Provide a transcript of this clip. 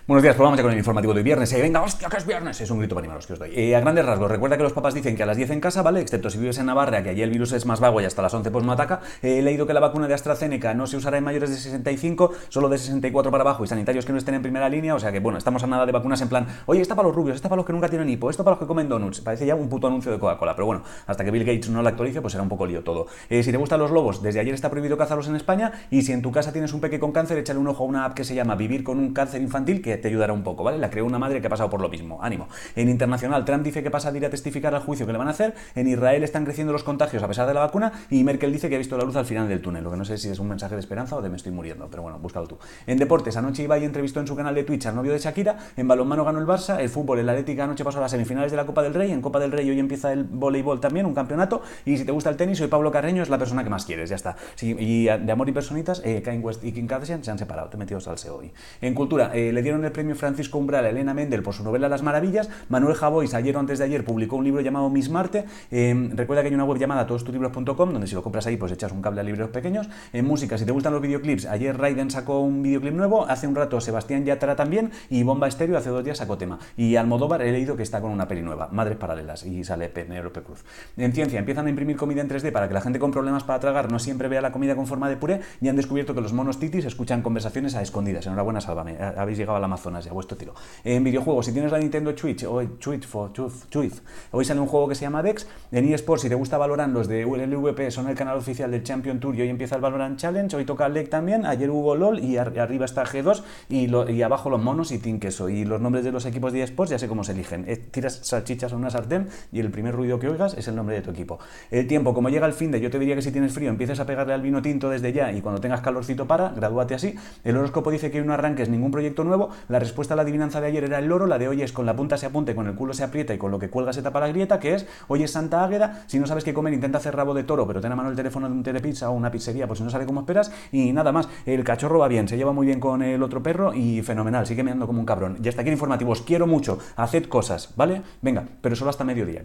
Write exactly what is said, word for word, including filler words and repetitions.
Buenos días, pues vamos ya con el informativo de hoy viernes. Eh, venga, hostia, que es viernes. Es un grito para animaros que os doy. Eh, a grandes rasgos, recuerda que los papás dicen que a las diez en casa, ¿vale? Excepto si vives en Navarra, que allí el virus es más vago y hasta las once pues no ataca. Eh, he leído que la vacuna de AstraZeneca no se usará en mayores de sesenta y cinco, solo de sesenta y cuatro para abajo y sanitarios que no estén en primera línea. O sea que, bueno, estamos a nada de vacunas en plan, oye, esta para los rubios, esta para los que nunca tienen hipo, esto para los que comen donuts. Parece ya un puto anuncio de Coca-Cola, pero bueno, hasta que Bill Gates no la actualice, pues será un poco lío todo. Eh, si te gustan los lobos, desde ayer está prohibido cazarlos en España y si en tu casa tienes un peque con cáncer, échale un ojo a una app que se llama Vivir con un cáncer infantil que te ayudará un poco, ¿vale? La creó una madre que ha pasado por lo mismo. Ánimo. En internacional, Trump dice que pasa de ir a testificar al juicio que le van a hacer. En Israel están creciendo los contagios a pesar de la vacuna. Y Merkel dice que ha visto la luz al final del túnel. Lo que no sé si es un mensaje de esperanza o de me estoy muriendo. Pero bueno, búscalo tú. En deportes, anoche Ibai entrevistó en su canal de Twitch al novio de Shakira. En balonmano ganó el Barça. El fútbol, el Atlético anoche pasó a las semifinales de la Copa del Rey. En Copa del Rey hoy empieza el voleibol también, un campeonato. Y si te gusta el tenis, soy Pablo Carreño, es la persona que más quieres. Ya está. Sí, y de amor y personitas, eh, Kanye West y Kim Kardashian se han separado. Te he metido salseo hoy. En cultura, eh, le dieron el premio Francisco Umbral a Elena Mendel por su novela Las Maravillas. Manuel Javois ayer o antes de ayer publicó un libro llamado Miss Marte. Eh, recuerda que hay una web llamada todos tus libros punto com donde si lo compras ahí pues echas un cable a libros pequeños. En música, si te gustan los videoclips, ayer Raiden sacó un videoclip nuevo, hace un rato Sebastián Yatra también y Bomba Estéreo hace dos días sacó tema. Y Almodóvar he leído que está con una peli nueva, Madres Paralelas, y sale Penélope Cruz. En ciencia, empiezan a imprimir comida en tres D para que la gente con problemas para tragar no siempre vea la comida con forma de puré y han descubierto que los monos titis escuchan conversaciones a escondidas. Enhorabuena, Sálvame, habéis llegado al Amazonas y a vuestro tiro. En videojuegos, si tienes la Nintendo Switch o Switch for Switch, hoy sale un juego que se llama Dex. En eSports, si te gusta Valorant, los de L V P son el canal oficial del Champion Tour y hoy empieza el Valorant Challenge. Hoy toca el Leg también. Ayer hubo LOL y ar arriba está G dos y, lo, y abajo los monos y Team Queso. Y los nombres de los equipos de eSports ya sé cómo se eligen. Eh, tiras salchichas a una sartén y el primer ruido que oigas es el nombre de tu equipo. El tiempo, como llega el fin de, yo te diría que si tienes frío empieces a pegarle al vino tinto desde ya y cuando tengas calorcito para, gradúate así. El horóscopo dice que hoy no arranques ningún proyecto nuevo. La respuesta a la adivinanza de ayer era el loro, la de hoy es con la punta se apunte, con el culo se aprieta y con lo que cuelga se tapa la grieta, que es hoy es Santa Águeda. Si no sabes qué comer, intenta hacer rabo de toro, pero ten a mano el teléfono de un telepizza o una pizzería, por si no sale como esperas. Y nada más, el cachorro va bien, se lleva muy bien con el otro perro y fenomenal, sigue meando como un cabrón. Ya está aquí el informativo, os quiero mucho, haced cosas, ¿vale? Venga, pero solo hasta mediodía.